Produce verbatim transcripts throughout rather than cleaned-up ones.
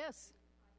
Yes.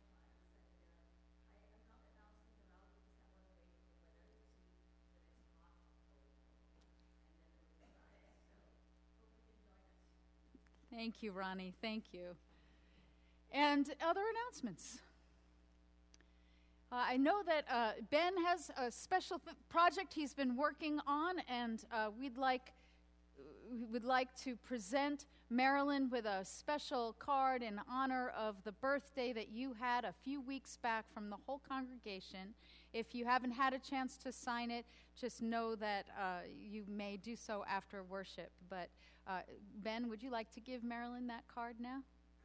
Thank you, Ronnie. Thank you. And other announcements. Uh, I know that uh, Ben has a special th- project he's been working on, and uh, we'd like we would like to present Marilyn with a special card in honor of the birthday that you had a few weeks back from the whole congregation. If you haven't had a chance to sign it, just know that uh, you may do so after worship. But uh, Ben, would you like to give Marilyn that card now?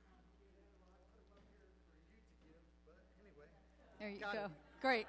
There you Got go. It. Great.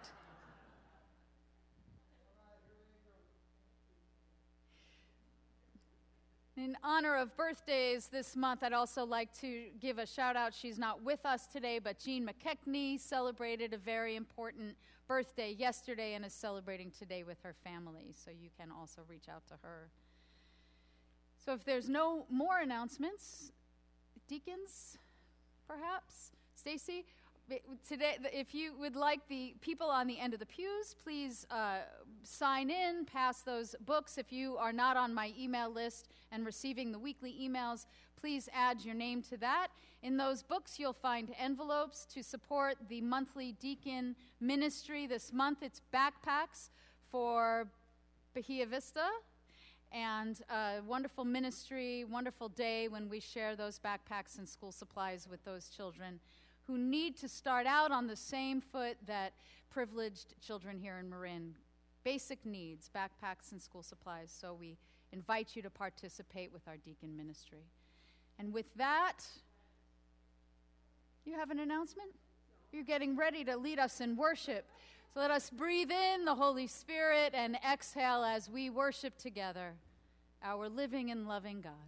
In honor of birthdays this month, I'd also like to give a shout out. She's not with us today, but Jean McKechnie celebrated a very important birthday yesterday and is celebrating today with her family. So you can also reach out to her. So if there's no more announcements, deacons, perhaps? Stacy? Today, if you would like the people on the end of the pews, please uh, sign in, pass those books. If you are not on my email list and receiving the weekly emails, please add your name to that. In those books, you'll find envelopes to support the monthly deacon ministry. This month, it's backpacks for Bahia Vista. And a wonderful ministry, wonderful day when we share those backpacks and school supplies with those children who need to start out on the same foot that privileged children here in Marin. Basic needs, backpacks and school supplies. So we invite you to participate with our deacon ministry. And with that, you have an announcement? You're getting ready to lead us in worship. So let us breathe in the Holy Spirit and exhale as we worship together our living and loving God.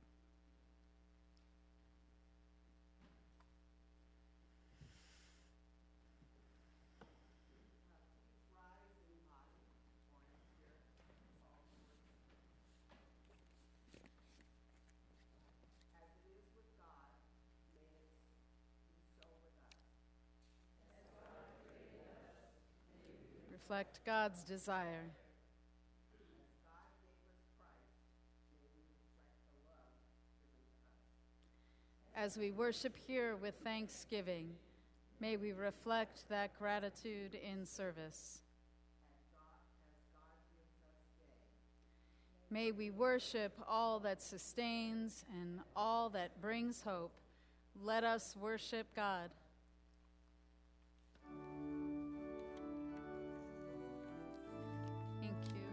Reflect God's desire. As we worship here with thanksgiving, may we reflect that gratitude in service. May we worship all that sustains and all that brings hope. Let us worship God. Thank you.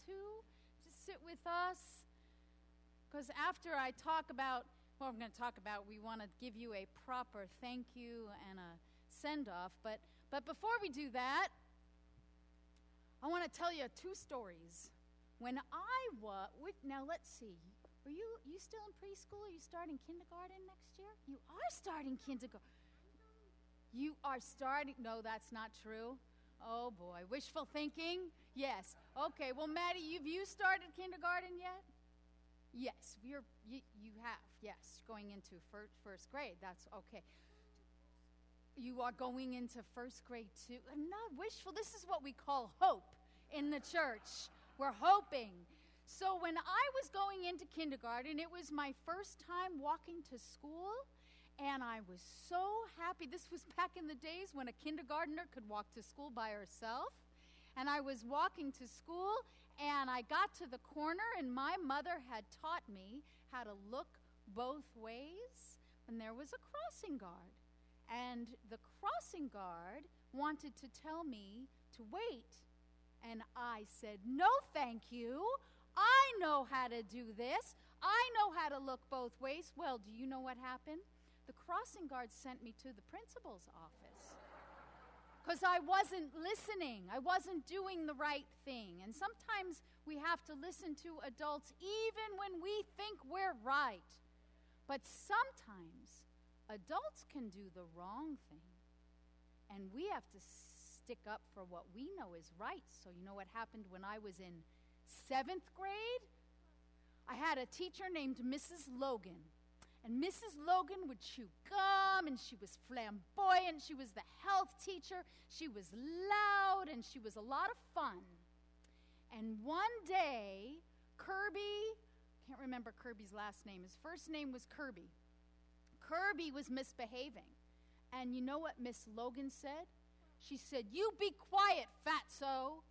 too? Just sit with us. Because after I talk about, well, I'm going to talk about, we want to give you a proper thank you and a send-off. But, but before we do that, I want to tell you two stories. When I was, now let's see, are you, you still in preschool? Are you starting kindergarten next year? You are starting kindergarten. You are starting, no, that's not true. Oh boy, wishful thinking? Yes. Okay, well, Maddie, have you started kindergarten yet? Yes, you're, you, you have, yes, going into fir- first grade. That's okay. You are going into first grade too. I'm not wishful. This is what we call hope in the church. We're hoping. So when I was going into kindergarten, it was my first time walking to school, and I was so happy. This was back in the days when a kindergartner could walk to school by herself. And I was walking to school, and I got to the corner, and my mother had taught me how to look both ways, and there was a crossing guard. And the crossing guard wanted to tell me to wait. And I said, no, thank you. I know how to do this. I know how to look both ways. Well, do you know what happened? The crossing guard sent me to the principal's office because I wasn't listening. I wasn't doing the right thing. And sometimes we have to listen to adults even when we think we're right. But sometimes adults can do the wrong thing, and we have to stick up for what we know is right. So you know what happened when I was in seventh grade? I had a teacher named Missus Logan. And Missus Logan would chew gum, and she was flamboyant. She was the health teacher. She was loud, and she was a lot of fun. And one day, Kirby, can't remember Kirby's last name. His first name was Kirby. Kirby was misbehaving. And you know what Miss Logan said? She said, "You be quiet, fatso."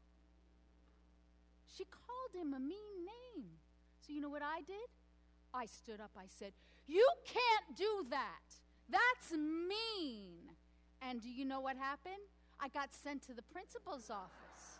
She called him a mean name. So you know what I did? I stood up. I said, "You can't do that. That's mean." And do you know what happened? I got sent to the principal's office.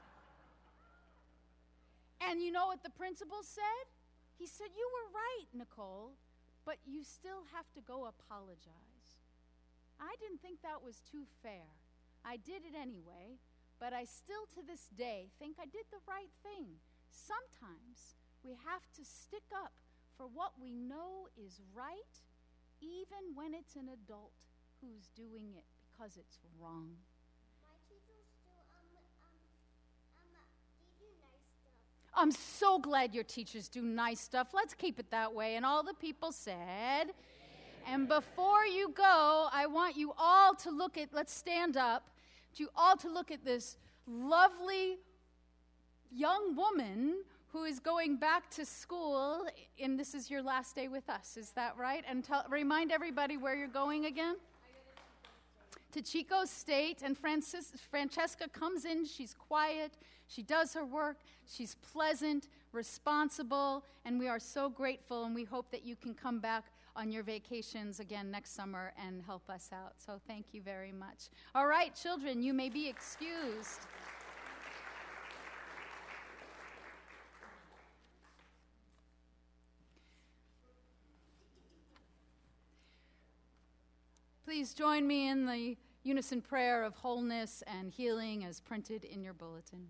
And you know what the principal said? He said, "You were right, Nicole, but you still have to go apologize." I didn't think that was too fair. I did it anyway, but I still to this day think I did the right thing. Sometimes we have to stick up for what we know is right, even when it's an adult who's doing it because it's wrong. My teachers still, um, um, um, they do nice stuff. I'm so glad your teachers do nice stuff. Let's keep it that way. And all the people said, and before you go, I want you all to look at, let's stand up, you all to look at this lovely young woman who is going back to school, and this is your last day with us. Is that right? And tell, remind everybody where you're going again. To Chico State. And Francis, Francesca comes in. She's quiet. She does her work. She's pleasant, responsible, and we are so grateful, and we hope that you can come back on your vacations again next summer and help us out. So thank you very much. All right, children, you may be excused. Please join me in the unison prayer of wholeness and healing as printed in your bulletin.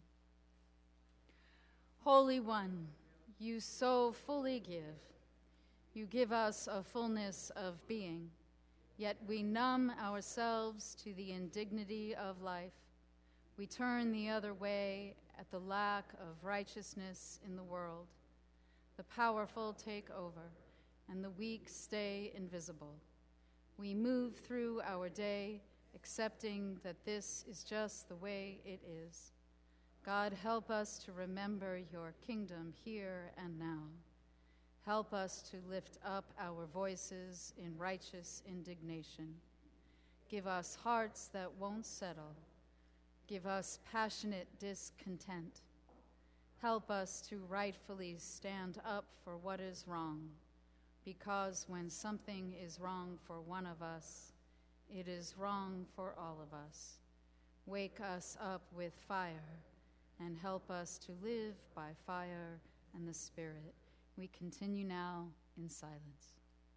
Holy One, you so fully give. You give us a fullness of being, yet we numb ourselves to the indignity of life. We turn the other way at the lack of righteousness in the world. The powerful take over, and the weak stay invisible. We move through our day, accepting that this is just the way it is. God, help us to remember your kingdom here and now. Help us to lift up our voices in righteous indignation. Give us hearts that won't settle. Give us passionate discontent. Help us to rightfully stand up for what is wrong, because when something is wrong for one of us, it is wrong for all of us. Wake us up with fire. and help us to live by fire and the Spirit. We continue now in silence.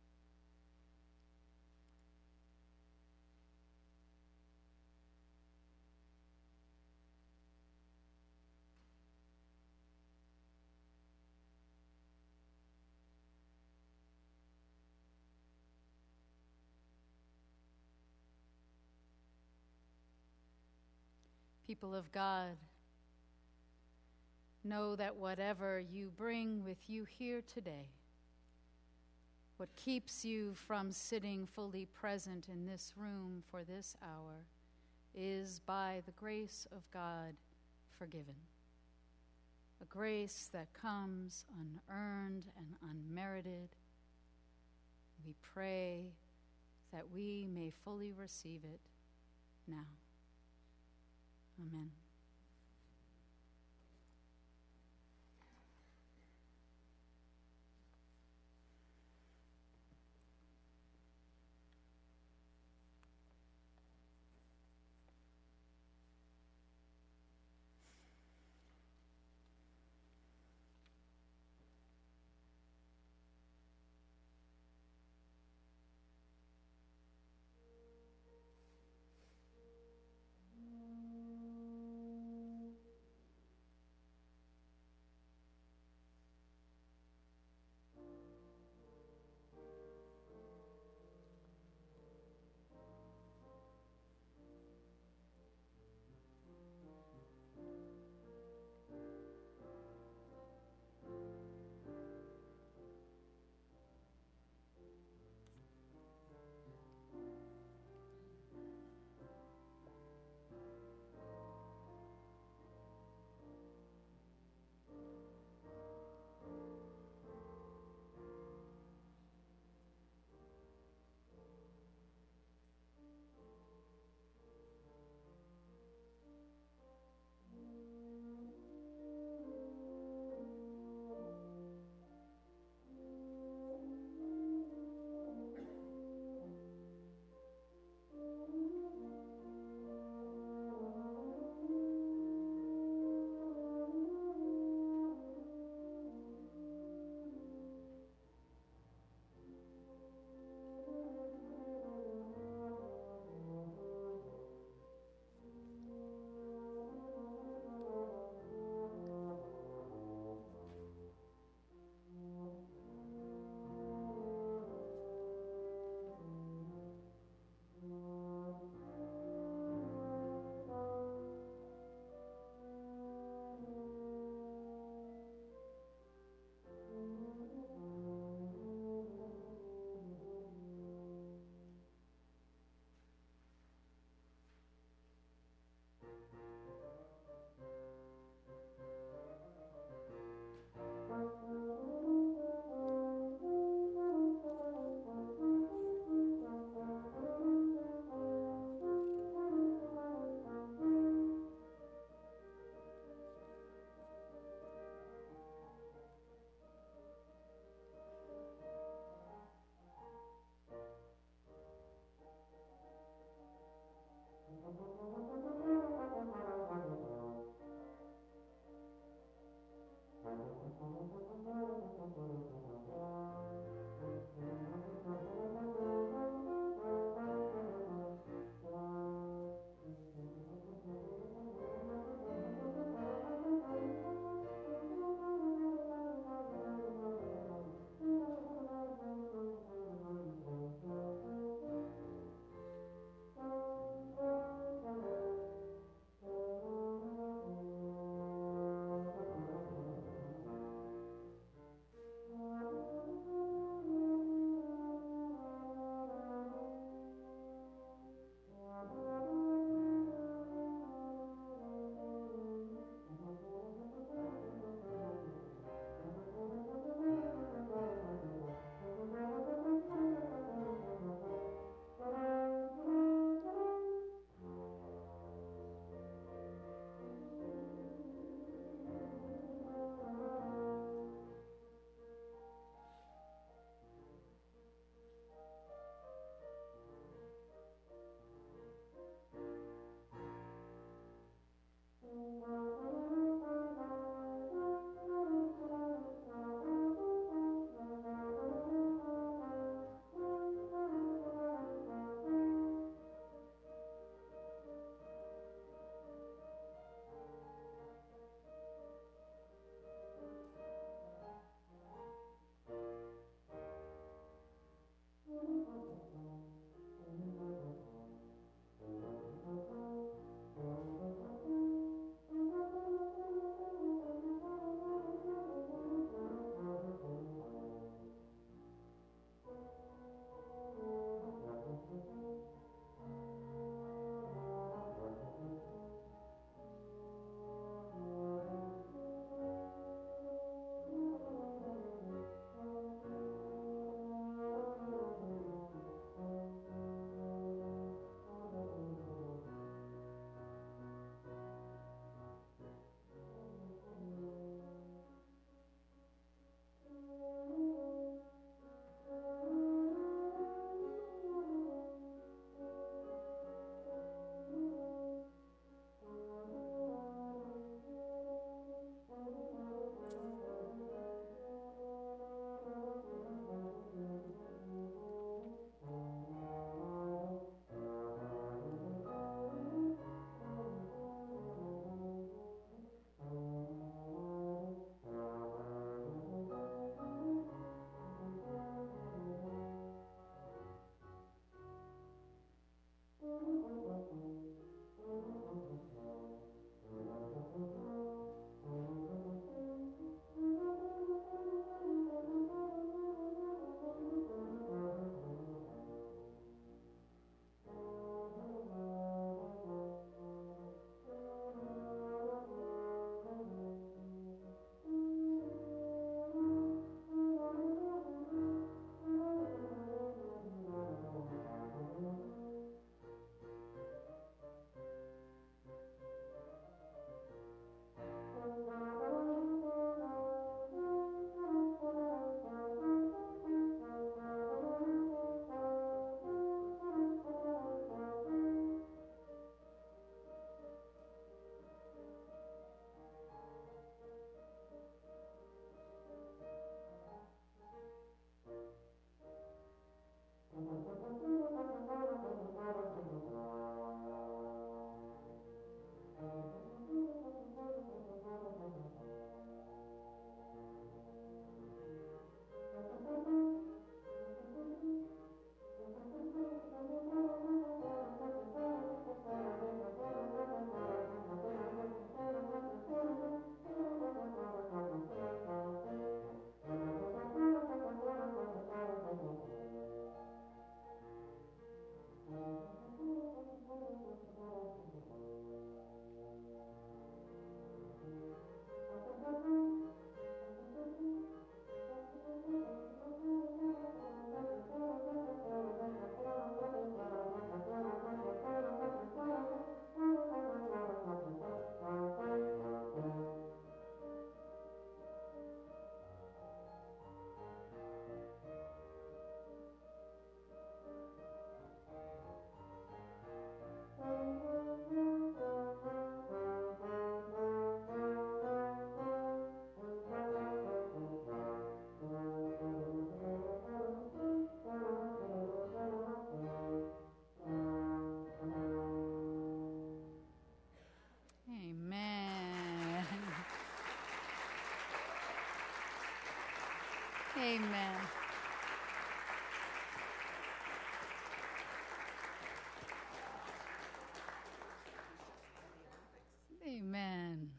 People of God, know that whatever you bring with you here today, what keeps you from sitting fully present in this room for this hour, is by the grace of God forgiven. A grace that comes unearned and unmerited. We pray that we may fully receive it now. Amen. Amen. Amen.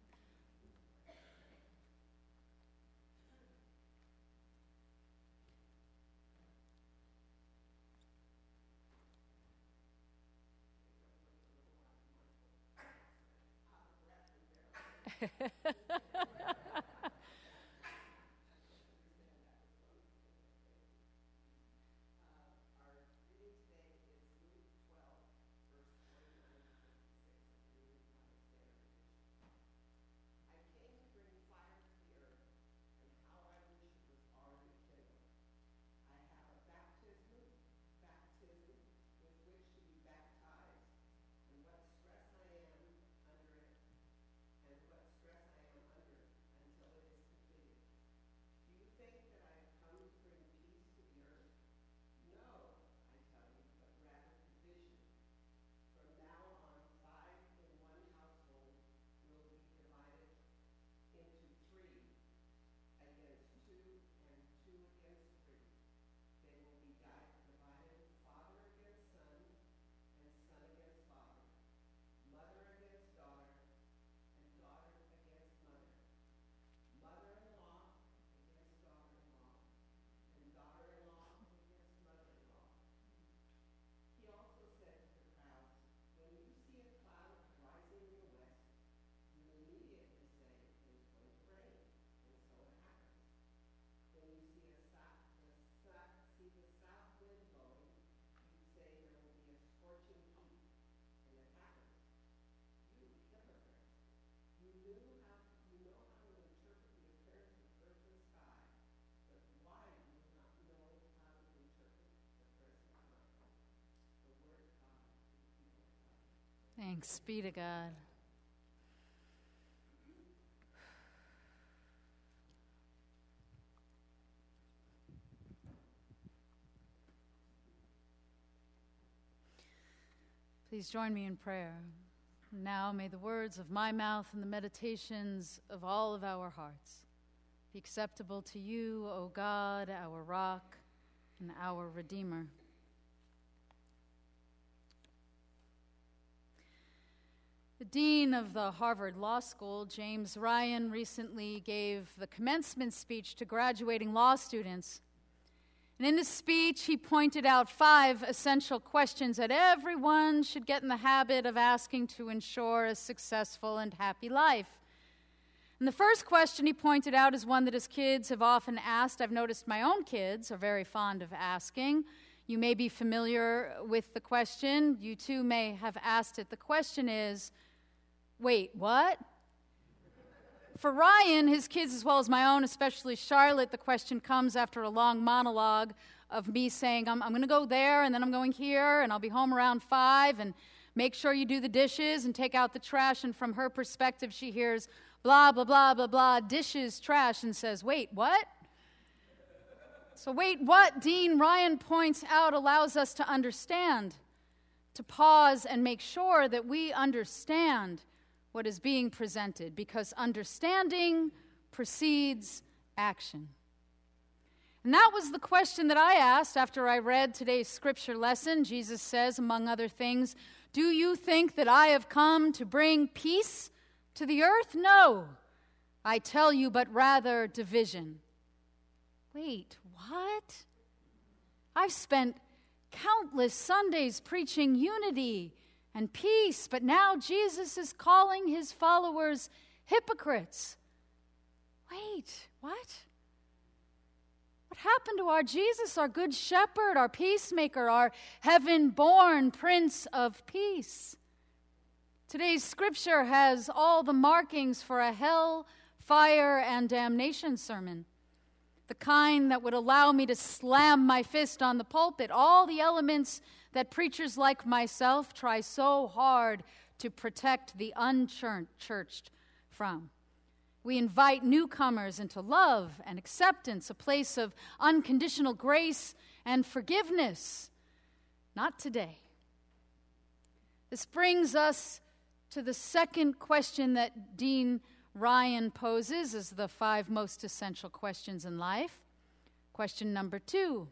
Thanks be to God. Please join me in prayer. Now may the words of my mouth and the meditations of all of our hearts be acceptable to you, O God, our rock and our Redeemer. The dean of the Harvard Law School, James Ryan, recently gave the commencement speech to graduating law students. And in this speech, he pointed out five essential questions that everyone should get in the habit of asking to ensure a successful and happy life. And the first question he pointed out is one that his kids have often asked. I've noticed my own kids are very fond of asking. You may be familiar with the question. You too may have asked it. The question is, wait, what? For Ryan, his kids as well as my own, especially Charlotte, the question comes after a long monologue of me saying, I'm, I'm going to go there, and then I'm going here, and I'll be home around five, and make sure you do the dishes and take out the trash. And from her perspective, she hears blah, blah, blah, blah, blah, dishes, trash, and says, wait, what? So wait, what Dean Ryan points out allows us to understand, to pause and make sure that we understand what is being presented, because understanding precedes action. And that was the question that I asked after I read today's scripture lesson. Jesus says, among other things, do you think that I have come to bring peace to the earth? No, I tell you, but rather division. Wait, what? I've spent countless Sundays preaching unity and peace. But now Jesus is calling his followers hypocrites. Wait, what? What happened to our Jesus, our good shepherd, our peacemaker, our heaven-born Prince of Peace? Today's scripture has all the markings for a hell, fire, and damnation sermon. The kind that would allow me to slam my fist on the pulpit. All the elements that preachers like myself try so hard to protect the unchurched from. We invite newcomers into love and acceptance, a place of unconditional grace and forgiveness. Not today. This brings us to the second question that Dean Ryan poses as the five most essential questions in life. Question number two.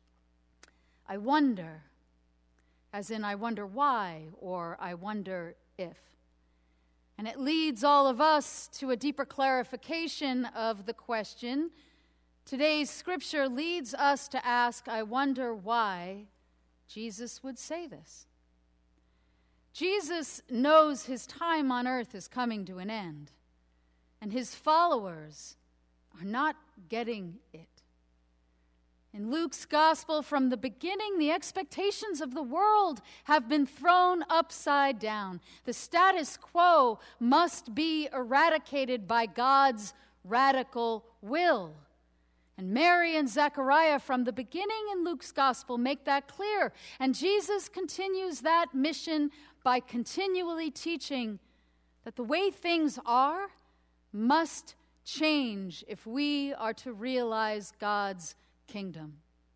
I wonder, as in I wonder why, or I wonder if. And it leads all of us to a deeper clarification of the question. Today's scripture leads us to ask, I wonder why Jesus would say this. Jesus knows his time on earth is coming to an end, and his followers are not getting it. In Luke's gospel, from the beginning, the expectations of the world have been thrown upside down. The status quo must be eradicated by God's radical will. And Mary and Zechariah, from the beginning in Luke's gospel, make that clear. And Jesus continues that mission by continually teaching that the way things are must change if we are to realize God's kingdom.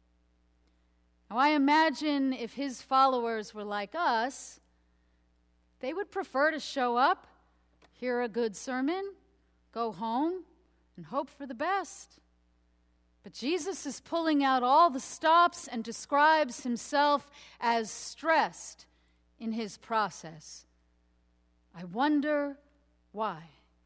Now, I imagine if his followers were like us, they would prefer to show up, hear a good sermon, go home, and hope for the best. But Jesus is pulling out all the stops and describes himself as stressed in his process. I wonder why.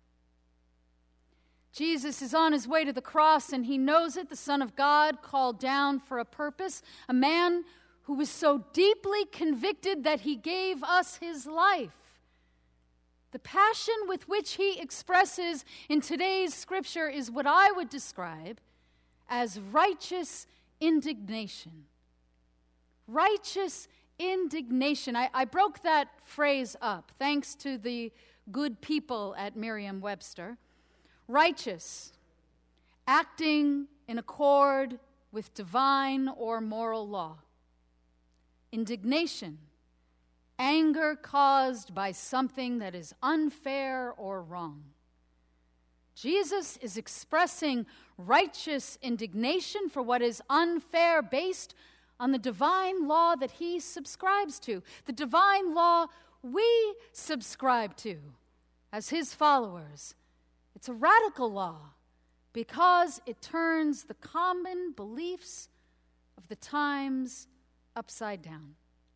Jesus is on his way to the cross, and he knows it, the Son of God, called down for a purpose, a man who was so deeply convicted that he gave us his life. The passion with which he expresses in today's scripture is what I would describe as righteous indignation. Righteous indignation. I, I broke that phrase up, thanks to the good people at Merriam-Webster. Righteous, acting in accord with divine or moral law. Indignation, anger caused by something that is unfair or wrong. Jesus is expressing righteous indignation for what is unfair based on the divine law that he subscribes to, the divine law we subscribe to as his followers. It's a radical law because it turns the common beliefs of the times upside down.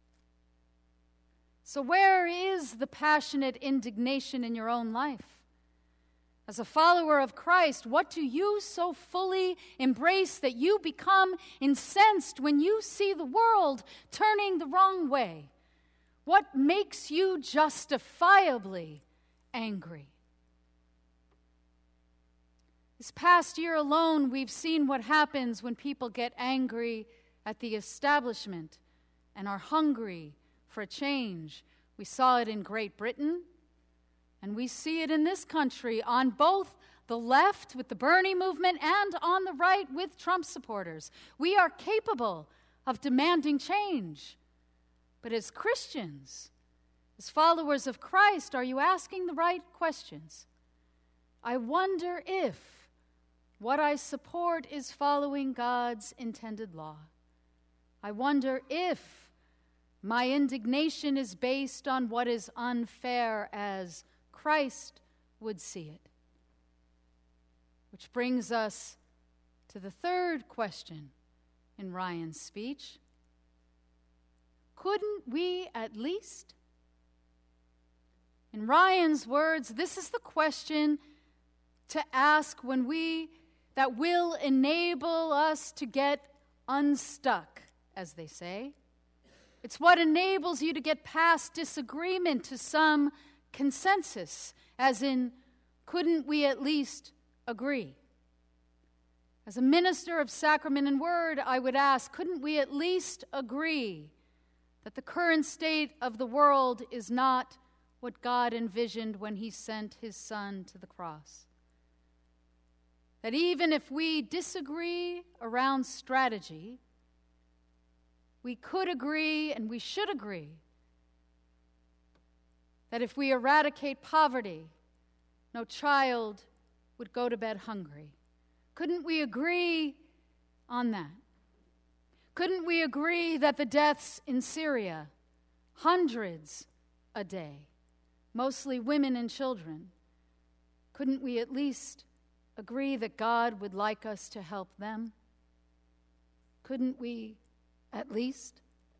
So where is the passionate indignation in your own life? As a follower of Christ, what do you so fully embrace that you become incensed when you see the world turning the wrong way? What makes you justifiably angry? This past year alone, we've seen what happens when people get angry at the establishment and are hungry for a change. We saw it in Great Britain, and we see it in this country on both the left with the Bernie movement and on the right with Trump supporters. We are capable of demanding change. But as Christians, as followers of Christ, are you asking the right questions? I wonder if what I support is following God's intended law. I wonder if my indignation is based on what is unfair as Christ would see it. Which brings us to the third question in Ryan's speech. Couldn't we at least? In Ryan's words, this is the question to ask when we that will enable us to get unstuck, as they say. It's what enables you to get past disagreement to some consensus, as in, couldn't we at least agree? As a minister of sacrament and word, I would ask, couldn't we at least agree that the current state of the world is not what God envisioned when he sent his Son to the cross? That even if we disagree around strategy, we could agree and we should agree that if we eradicate poverty, no child would go to bed hungry. Couldn't we agree on that? Couldn't we agree that the deaths in Syria, hundreds a day, mostly women and children, couldn't we at least agree that God would like us to help them? Couldn't we at least?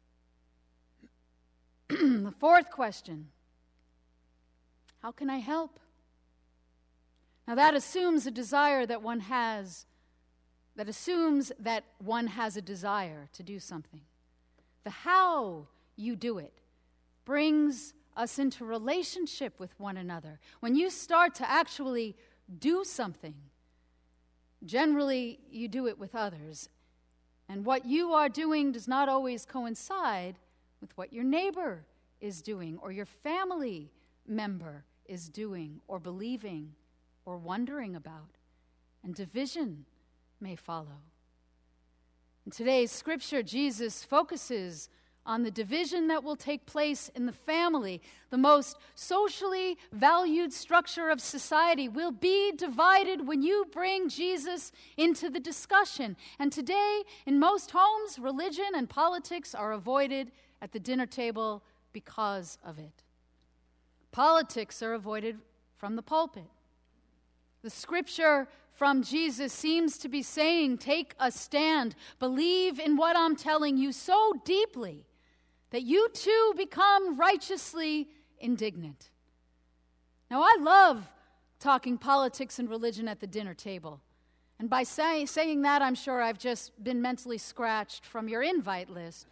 The fourth question, how can I help? Now that assumes a desire that one has, that assumes that one has a desire to do something. The how you do it brings us into relationship with one another. When you start to actually do something, generally you do it with others. And what you are doing does not always coincide with what your neighbor is doing or your family member is doing or believing or wondering about. And division may follow. In today's scripture, Jesus focuses on the division that will take place in the family. The most socially valued structure of society will be divided when you bring Jesus into the discussion. And today, in most homes, religion and politics are avoided at the dinner table because of it. Politics are avoided from the pulpit. The scripture from Jesus seems to be saying, take a stand, believe in what I'm telling you so deeply that you too become righteously indignant. Now, I love talking politics and religion at the dinner table. And by say, saying that, I'm sure I've just been mentally scratched from your invite list.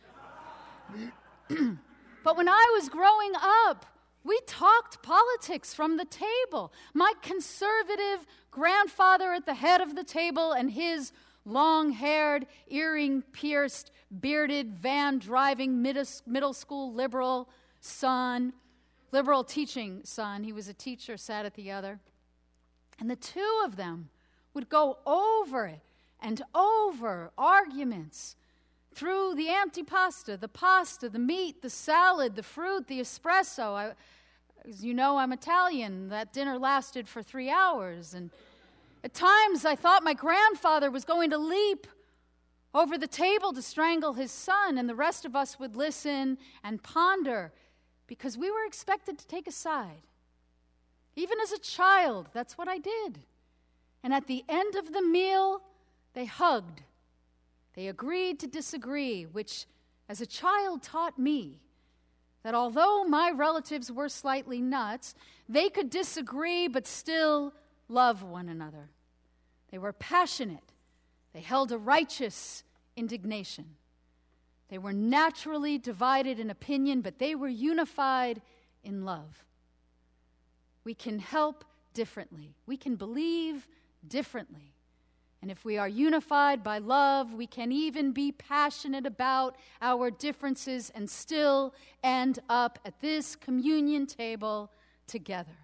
But when I was growing up, we talked politics from the table. My conservative grandfather at the head of the table and his long-haired, earring-pierced, bearded, van-driving middle school liberal son, liberal teaching son, he was a teacher, sat at the other. And the two of them would go over it and over arguments through the antipasta, the pasta, the meat, the salad, the fruit, the espresso. I, as you know, I'm Italian. That dinner lasted for three hours. And at times I thought my grandfather was going to leap over the table to strangle his son, and the rest of us would listen and ponder because we were expected to take a side. Even as a child, that's what I did. And at the end of the meal, they hugged. They agreed to disagree, which as a child taught me that although my relatives were slightly nuts, they could disagree but still love one another. They were passionate. They held a righteous indignation. They were naturally divided in opinion, but they were unified in love. We can help differently. We can believe differently. And if we are unified by love, we can even be passionate about our differences and still end up at this communion table together.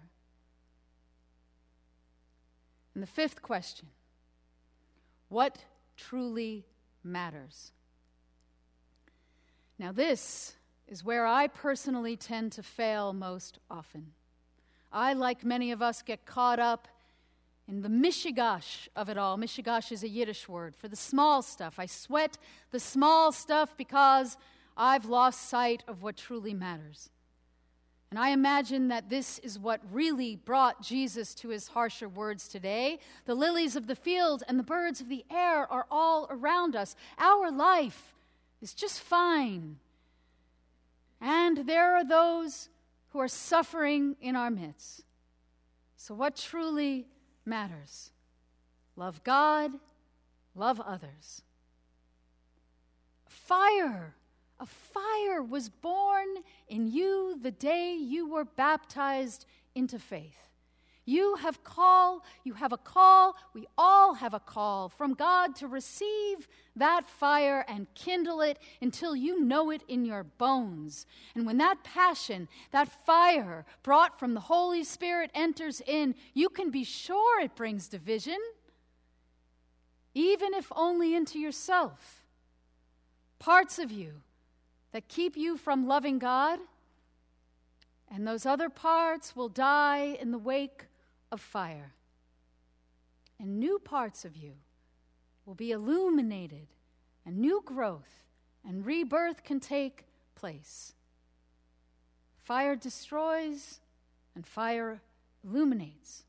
And the fifth question, what truly matters? Now this is where I personally tend to fail most often. I, like many of us, get caught up in the mishigash of it all. Mishigash is a Yiddish word for the small stuff. I sweat the small stuff because I've lost sight of what truly matters. And I imagine that this is what really brought Jesus to his harsher words today. The lilies of the field and the birds of the air are all around us. Our life is just fine. And there are those who are suffering in our midst. So what truly matters? Love God, love others. Fire A fire was born in you the day you were baptized into faith. You have call, you have a call, we all have a call from God to receive that fire and kindle it until you know it in your bones. And when that passion, that fire brought from the Holy Spirit enters in, you can be sure it brings division, even if only into yourself. Parts of you that keep you from loving God, and those other parts will die in the wake of fire. And new parts of you will be illuminated, and new growth and rebirth can take place. Fire destroys, and fire illuminates.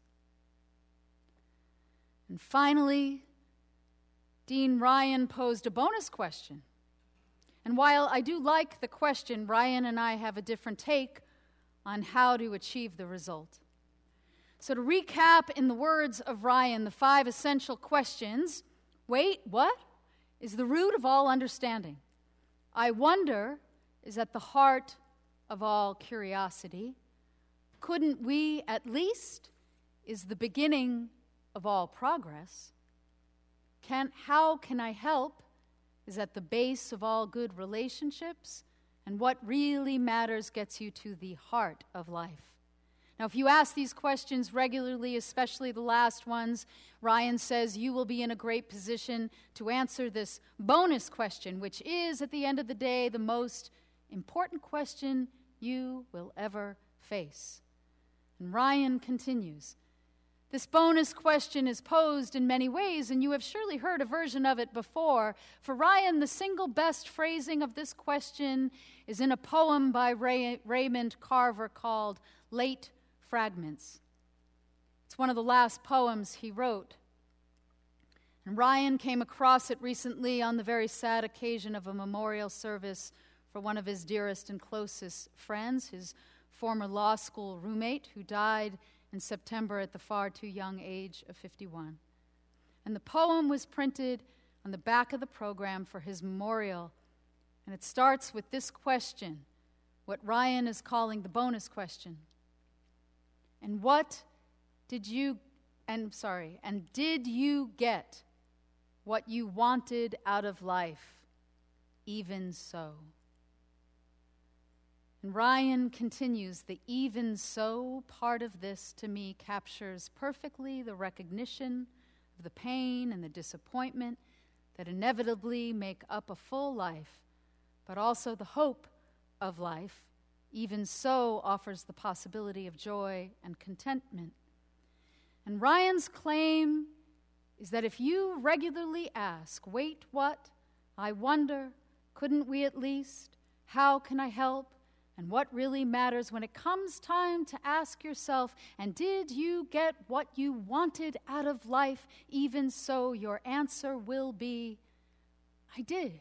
And finally, Dean Ryan posed a bonus question. And while I do like the question, Ryan and I have a different take on how to achieve the result. So to recap in the words of Ryan, the five essential questions: wait, what? Is the root of all understanding. I wonder is at the heart of all curiosity. Couldn't we at least is the beginning of all progress. Can, how can I help is at the base of all good relationships, and what really matters gets you to the heart of life. Now, if you ask these questions regularly, especially the last ones, Ryan says you will be in a great position to answer this bonus question, which is, at the end of the day, the most important question you will ever face. And Ryan continues, this bonus question is posed in many ways, and you have surely heard a version of it before. For Ryan, the single best phrasing of this question is in a poem by Ray- Raymond Carver called Late Fragments. It's one of the last poems he wrote. And Ryan came across it recently on the very sad occasion of a memorial service for one of his dearest and closest friends, his former law school roommate, who died in September at the far too young age of fifty-one. And the poem was printed on the back of the program for his memorial, and it starts with this question, what Ryan is calling the bonus question. And what did you, and sorry, and did you get what you wanted out of life, even so? And Ryan continues, the even so part of this to me captures perfectly the recognition of the pain and the disappointment that inevitably make up a full life, but also the hope of life, even so offers the possibility of joy and contentment. And Ryan's claim is that if you regularly ask, wait, what? I wonder, couldn't we at least? How can I help? And what really matters when it comes time to ask yourself, and did you get what you wanted out of life? Even so, your answer will be, I did.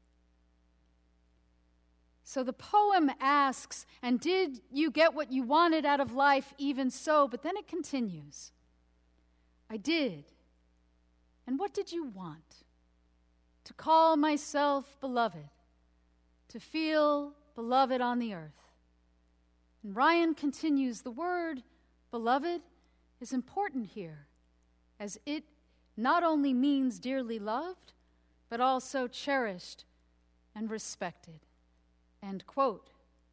So the poem asks, and did you get what you wanted out of life? Even so, but then it continues. I did. And what did you want? To call myself beloved, to feel beloved on the earth. And Ryan continues, the word beloved is important here, as it not only means dearly loved, but also cherished and respected. End quote.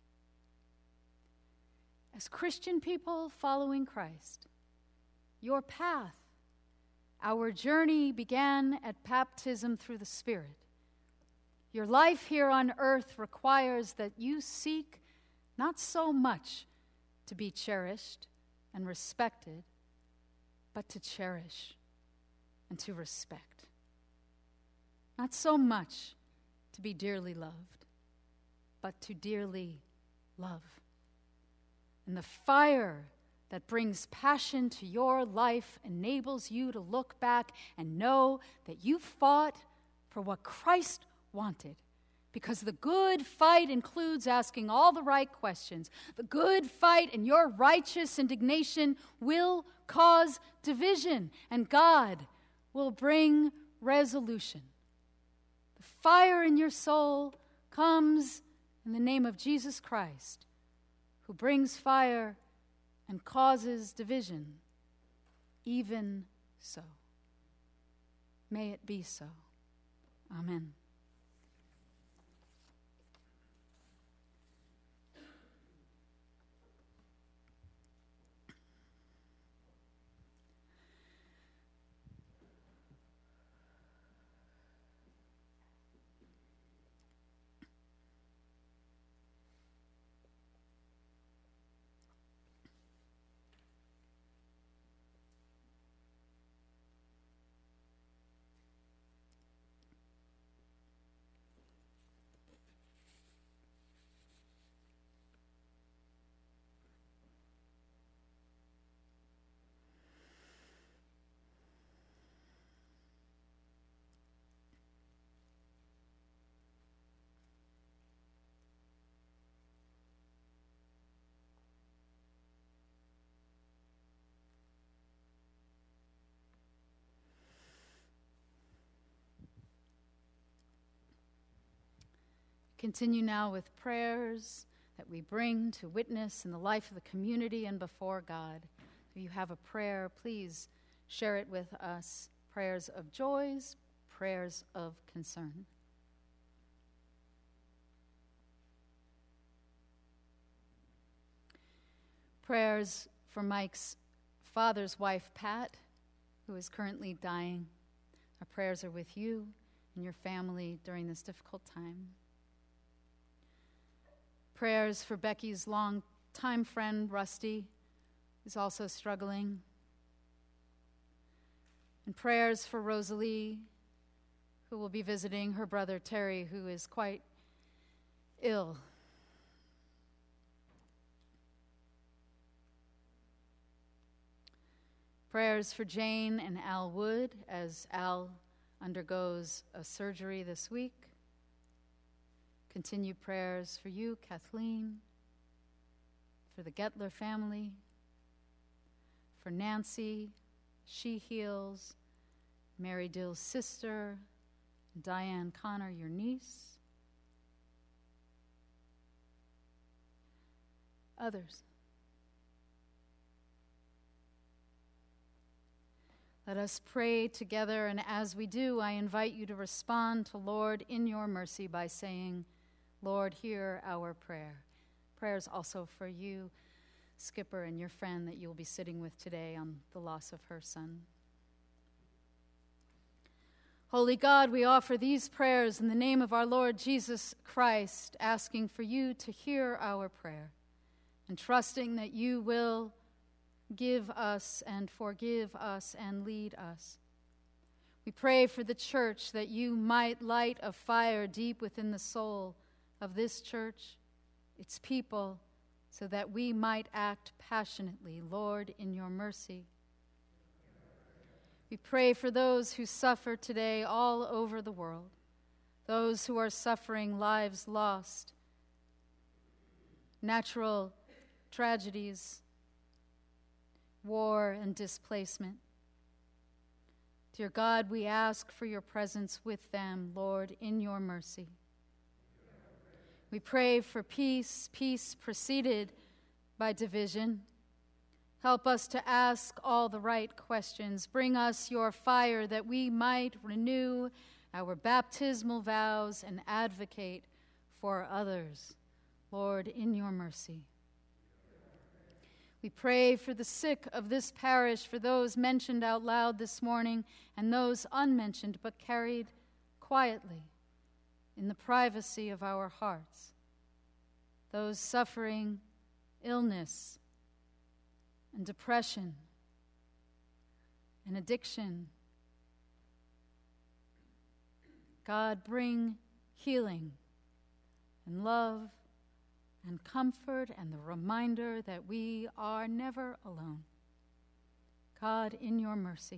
As Christian people following Christ, your path, our journey began at baptism through the Spirit. Your life here on earth requires that you seek not so much to be cherished and respected, but to cherish and to respect. Not so much to be dearly loved, but to dearly love. And the fire that brings passion to your life enables you to look back and know that you fought for what Christ wanted. Because the good fight includes asking all the right questions. The good fight and your righteous indignation will cause division, and God will bring resolution. The fire in your soul comes in the name of Jesus Christ, who brings fire and causes division. Even so. May it be so. Amen. Continue now with prayers that we bring to witness in the life of the community and before God. If you have a prayer, please share it with us. Prayers of joys, prayers of concern. Prayers for Mike's father's wife, Pat, who is currently dying. Our prayers are with you and your family during this difficult time. Prayers for Becky's long-time friend, Rusty, who's also struggling. And prayers for Rosalie, who will be visiting her brother, Terry, who is quite ill. Prayers for Jane and Al Wood as Al undergoes a surgery this week. Continued prayers for you, Kathleen, for the Gettler family, for Nancy, She Heals, Mary Dill's sister, Diane Connor, your niece. Others. Let us pray together, and as we do, I invite you to respond to Lord in your mercy by saying, Lord, hear our prayer. Prayers also for you, Skipper, and your friend that you'll be sitting with today on the loss of her son. Holy God, we offer these prayers in the name of our Lord Jesus Christ, asking for you to hear our prayer and trusting that you will give us and forgive us and lead us. We pray for the church that you might light a fire deep within the soul of this church, its people, so that we might act passionately, Lord, in your mercy. We pray for those who suffer today all over the world, those who are suffering lives lost, natural tragedies, war and displacement. Dear God, we ask for your presence with them, Lord, in your mercy. We pray for peace, peace preceded by division. Help us to ask all the right questions. Bring us your fire that we might renew our baptismal vows and advocate for others, Lord, in your mercy. We pray for the sick of this parish, for those mentioned out loud this morning and those unmentioned but carried quietly in the privacy of our hearts, those suffering illness and depression and addiction. God, bring healing and love and comfort and the reminder that we are never alone. God, in your mercy.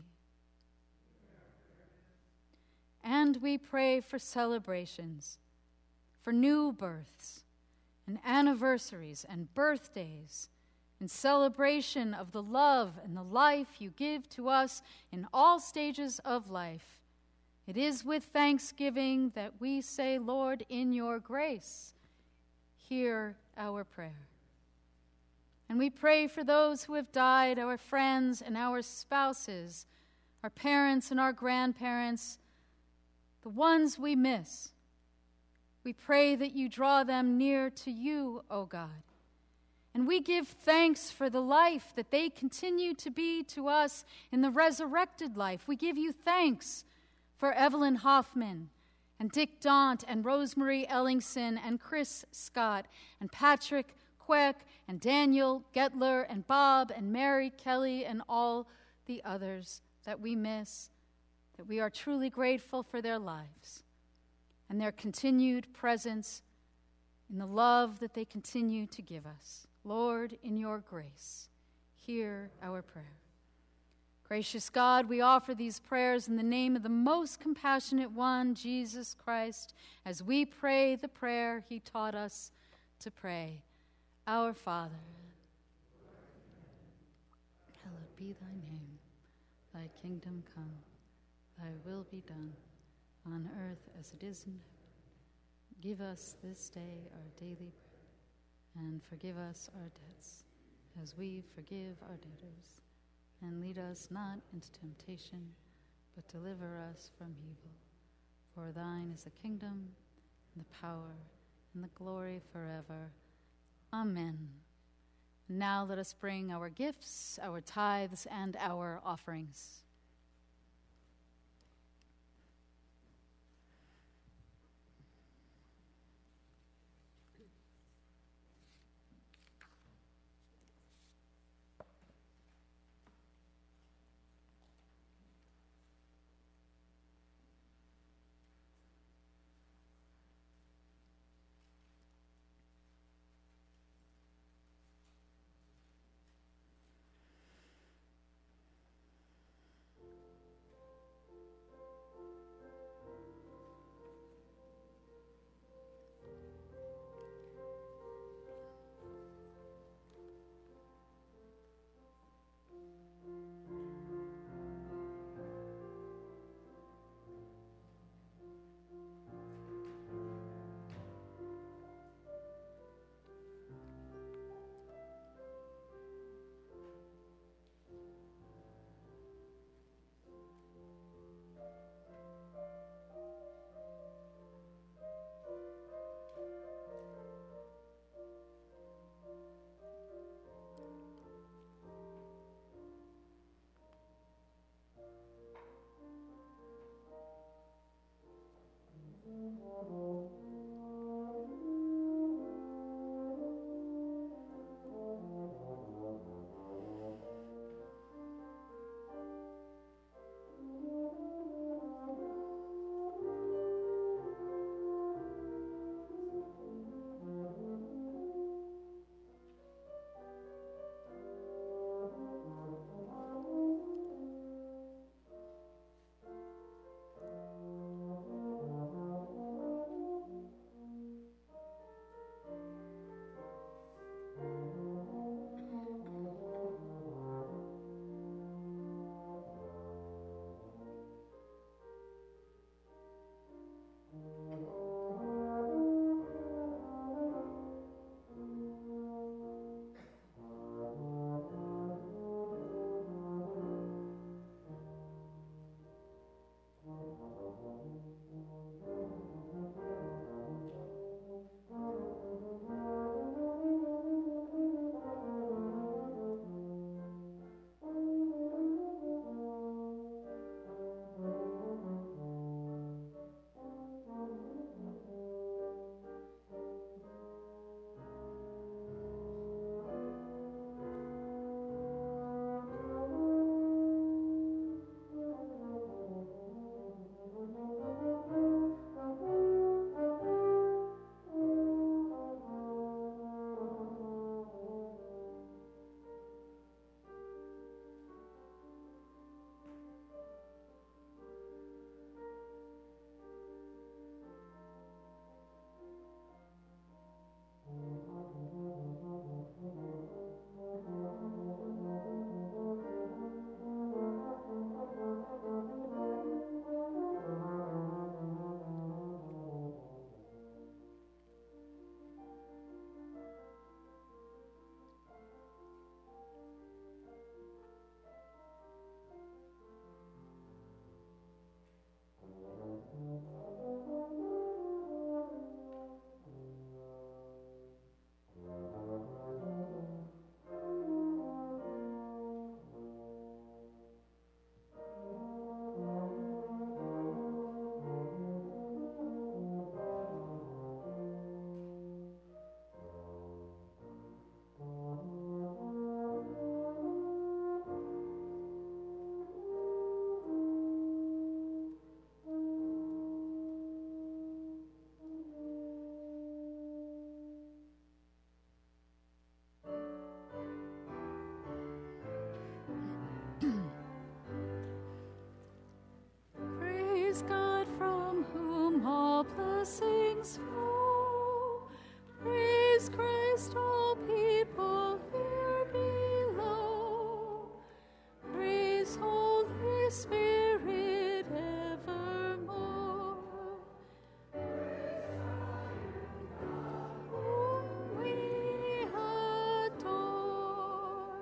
And we pray for celebrations, for new births and anniversaries and birthdays, in celebration of the love and the life you give to us in all stages of life. It is with thanksgiving that we say, Lord, in your grace, hear our prayer. And we pray for those who have died, our friends and our spouses, our parents and our grandparents, the ones we miss. We pray that you draw them near to you, O God. And we give thanks for the life that they continue to be to us in the resurrected life. We give you thanks for Evelyn Hoffman and Dick Daunt and Rosemary Ellingson and Chris Scott and Patrick Queck and Daniel Getler and Bob and Mary Kelly and all the others that we miss, that we are truly grateful for their lives and their continued presence in the love that they continue to give us. Lord, in your grace, hear our prayer. Gracious God, we offer these prayers in the name of the most compassionate one, Jesus Christ, as we pray the prayer he taught us to pray. Our Father, hallowed be thy name. Thy kingdom come, thy will be done, on earth as it is in heaven. Give us this day our daily bread, and forgive us our debts, as we forgive our debtors. And lead us not into temptation, but deliver us from evil. For thine is the kingdom, and the power, and the glory forever. Amen. Now let us bring our gifts, our tithes, and our offerings. blessings flow. Praise Christ, all people here below. Praise Holy Spirit evermore. Whom we adore.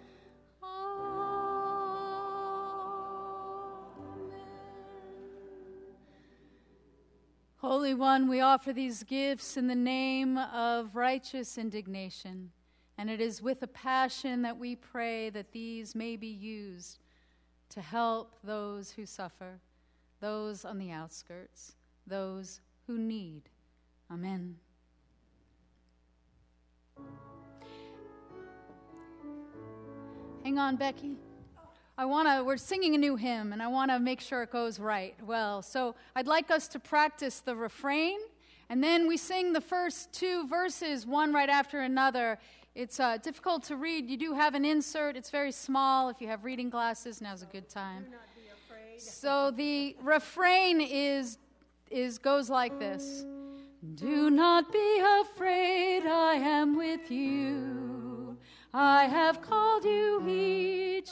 Holy One, we offer these gifts in the name of righteous indignation, and it is with a passion that we pray that these may be used to help those who suffer, those on the outskirts, those who need. Amen. Hang on, Becky. I want to, we're singing a new hymn, and I want to make sure it goes right well. So I'd like us to practice the refrain, and then we sing the first two verses, one right after another. It's uh, difficult to read. You do have an insert. It's very small. If you have reading glasses, now's a good time. Do not be afraid. So the refrain is, is goes like this. Do not be afraid, I am with you. I have called you each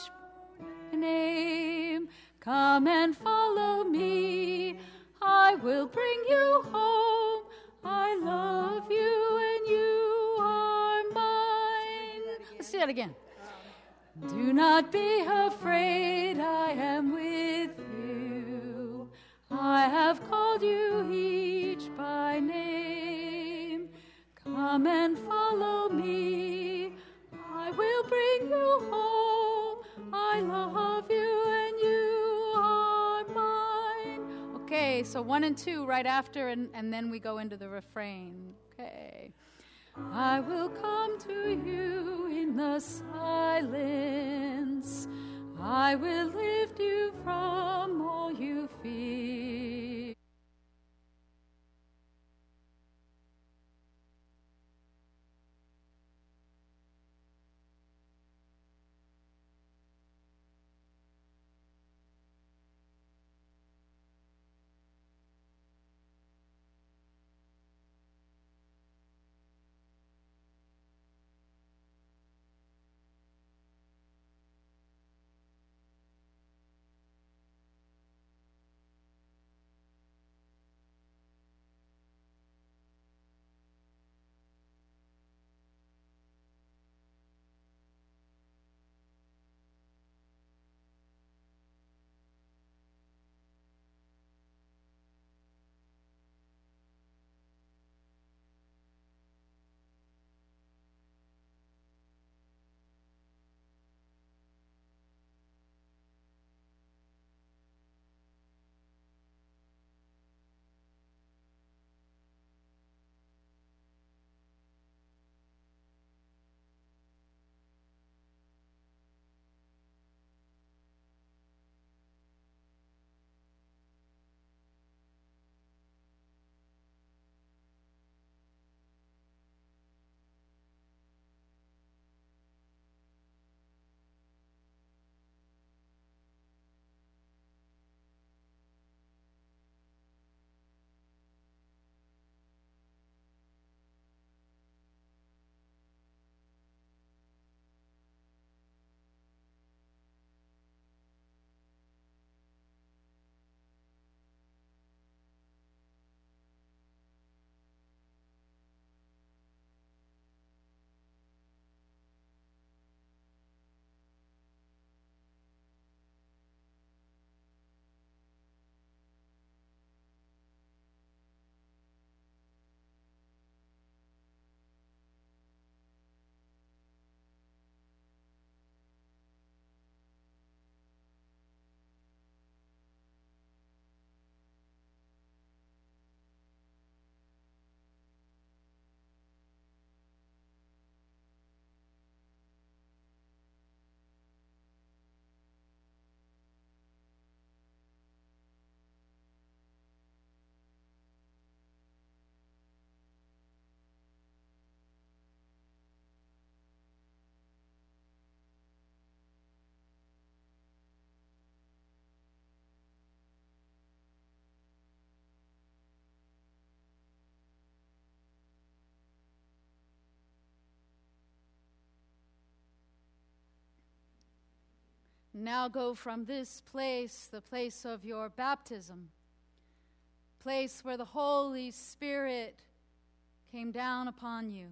name. Come and follow me. I will bring you home. I love you and you are mine. Let's do that again. Do not be afraid, I am with you. I have called you each by name. Come and follow me. I will bring you home. I love you and you are mine. Okay, so one and two right after, and, and then we go into the refrain. Okay. I will come to you in the silence. I will lift you from all you fear. Now go from this place, the place of your baptism, place where the Holy Spirit came down upon you.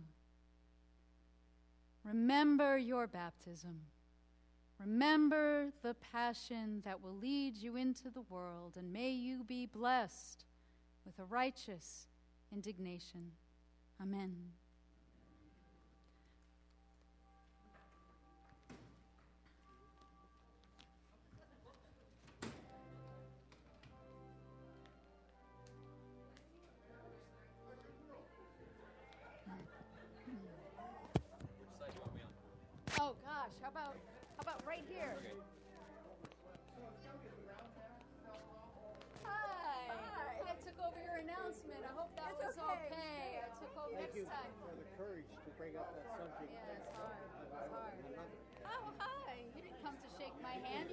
Remember your baptism. Remember the passion that will lead you into the world, and may you be blessed with a righteous indignation. Amen. Oh gosh, how about how about right here? Okay. Hi. Hi. I took over your announcement. I hope that It's was okay. okay. I took over Thank next you time. for the courage to bring up that subject. Yeah, it's hard. It's hard. Oh, hi. You didn't come to shake my hand.